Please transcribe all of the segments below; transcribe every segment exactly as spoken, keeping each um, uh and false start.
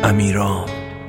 امیرام.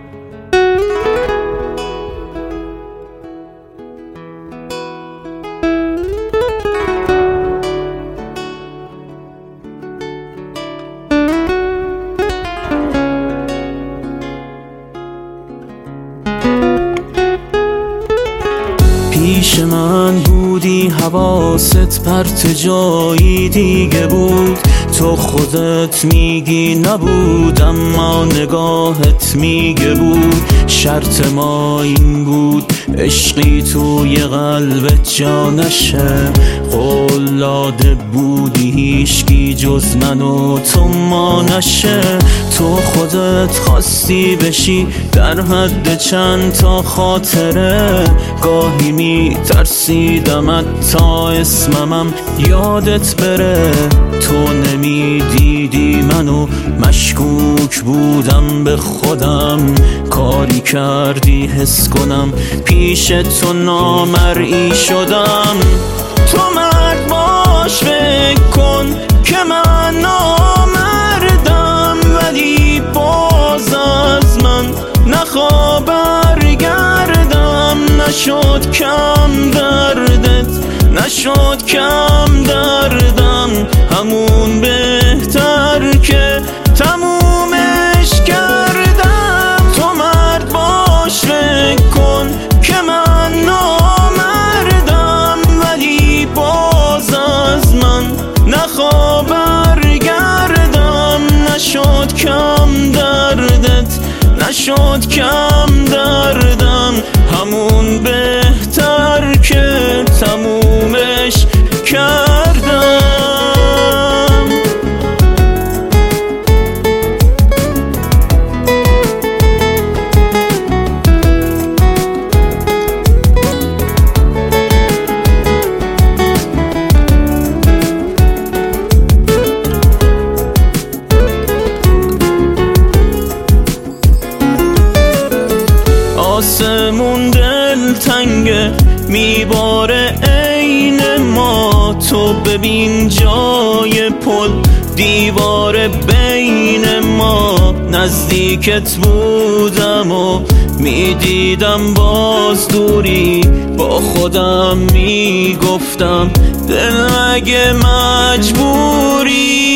پیش من بودی حواست پرت جایی دیگه بود، تو خودت میگی نبود اما نگاهت میگه بود. شرط ما این بود عشقی توی قلبت جا نشه، قول داده بودی هیچکی جز من و تو ما نشه. تو خودت خواستی بشی در حد چند تا خاطره، گاهی می ترسیدم تا اسممم یادت بره. تو نمی دیدی منو مشکوک بودم به خودم، کاری کردی حس کنم پیش تو نامرئی شدم. تو مرد باش فکر کن که من نامردم، ولی باز از من نخوا برگردم. نشد کم دردت، نشد کم دردم، همون بهتر که تمومش کردم. تو مرد باش فکر کن که من نامردم، ولی باز از من نخوا برگردم. نشد کم دردت، نشد کم دردم، همون بهتر که تمومش کردم. آسمون دل تنگه میباره عین ما، تو ببین جای پل دیوار بین ما. نزدیکت بودم و میدیدم باز دوری، با خودم میگفتم دل اگه مجبوری.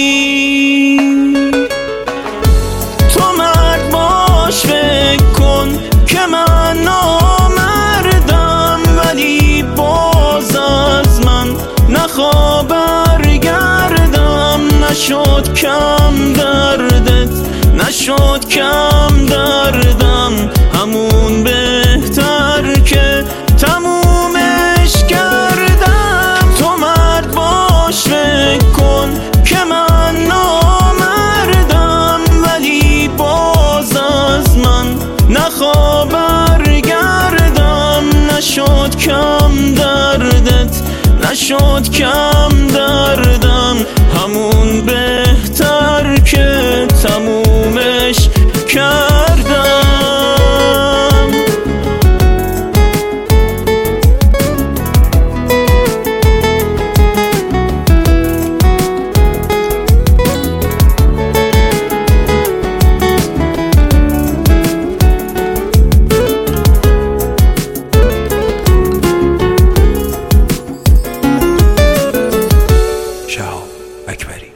تو مرد باش فکر کن که من نامردم، ولی باز از من نخوا برگردم. نشد کم دردت، نشد کم دردم، همون بهتر که تمومش کردم. تو مرد باش فکر کن که من نامردم، ولی باز از من نخوا برگردم. نشد کم دردت، نشد کم دردم، همون بهتر که تمومش کردم. شهاب اکبری.